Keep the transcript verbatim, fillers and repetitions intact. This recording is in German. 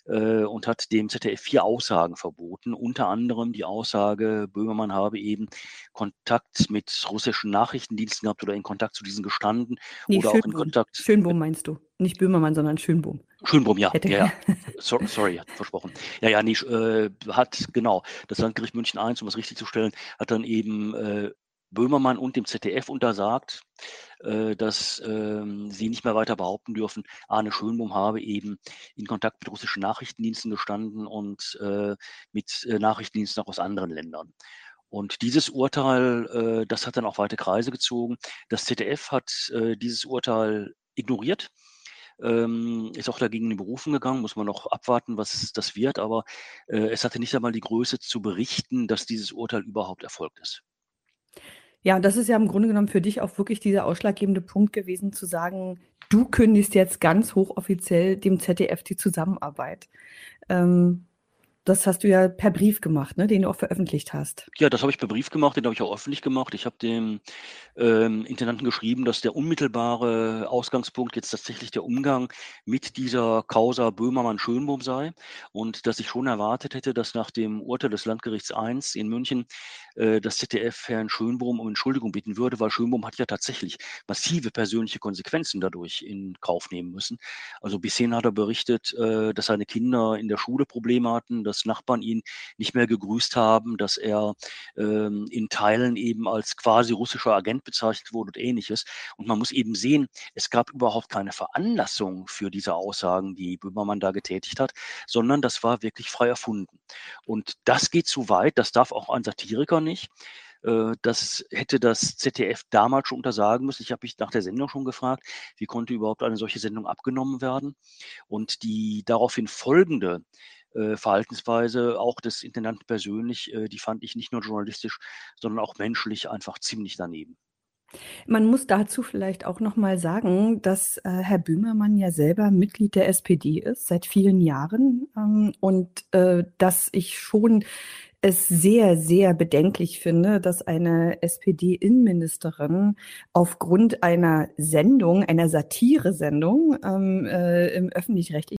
äh, und hat dem Z D F vier Aussagen verboten, unter anderem die Aussage, Böhmermann habe eben Kontakt mit russischen Nachrichtendiensten gehabt oder in Kontakt zu diesen gestanden Ne, oder auch in Schönbohm. Kontakt mit Schönbohm meinst du. Nicht Böhmermann, sondern Schönbohm. Schönbohm, ja, Hätte ja, ja. So sorry, versprochen. Ja, ja, ne, sch äh, hat genau, das Landgericht München eins, um das richtigzustellen, hat dann eben, äh, Böhmermann und dem Z D F untersagt, äh, dass, ähm, sie nicht mehr weiter behaupten dürfen, Arne Schönbohm habe eben in Kontakt mit russischen Nachrichtendiensten gestanden und, äh, mit, äh, Nachrichtendiensten auch aus anderen Ländern. Und dieses Urteil, äh, das hat dann auch weite Kreise gezogen. Das Z D F hat, äh, dieses Urteil ignoriert, ähm, ist auch dagegen in Berufung gegangen, muss man noch abwarten, was das wird, aber, äh, es hatte nicht einmal die Größe zu berichten, dass dieses Urteil überhaupt erfolgt ist. Ja, und das ist ja im Grunde genommen für dich auch wirklich dieser ausschlaggebende Punkt gewesen, zu sagen: „Du kündigst jetzt ganz hochoffiziell dem Z D F die Zusammenarbeit.“ Ähm, das hast du ja per Brief gemacht, ne, den du auch veröffentlicht hast. Ja, das habe ich per Brief gemacht, den habe ich auch öffentlich gemacht. Ich habe dem, ähm, Intendanten geschrieben, dass der unmittelbare Ausgangspunkt jetzt tatsächlich der Umgang mit dieser Causa Böhmermann-Schönbohm sei und dass ich schon erwartet hätte, dass nach dem Urteil des Landgerichts eins in München, äh, das Z D F Herrn Schönbohm um Entschuldigung bitten würde, weil Schönbohm hat ja tatsächlich massive persönliche Konsequenzen dadurch in Kauf nehmen müssen. Also, bis hin hat er berichtet, äh, dass seine Kinder in der Schule Probleme hatten, dass Nachbarn ihn nicht mehr gegrüßt haben, dass er, ähm, in Teilen eben als quasi russischer Agent bezeichnet wurde und Ähnliches. Und man muss eben sehen, es gab überhaupt keine Veranlassung für diese Aussagen, die Böhmermann da getätigt hat, sondern das war wirklich frei erfunden. Und das geht zu weit, das darf auch ein Satiriker nicht. Äh, das hätte das Z D F damals schon untersagen müssen. Ich habe mich nach der Sendung schon gefragt, wie konnte überhaupt eine solche Sendung abgenommen werden? Und die daraufhin folgende, äh, Verhaltensweise auch des Intendanten persönlich, äh, die fand ich nicht nur journalistisch, sondern auch menschlich einfach ziemlich daneben. Man muss dazu vielleicht auch noch mal sagen, dass, äh, Herr Böhmermann ja selber Mitglied der S P D ist seit vielen Jahren, ähm, und, äh, dass ich schon es sehr, sehr bedenklich finde, dass eine S P D-Innenministerin aufgrund einer Sendung, einer Satiresendung, ähm, äh, im öffentlich-rechtlichen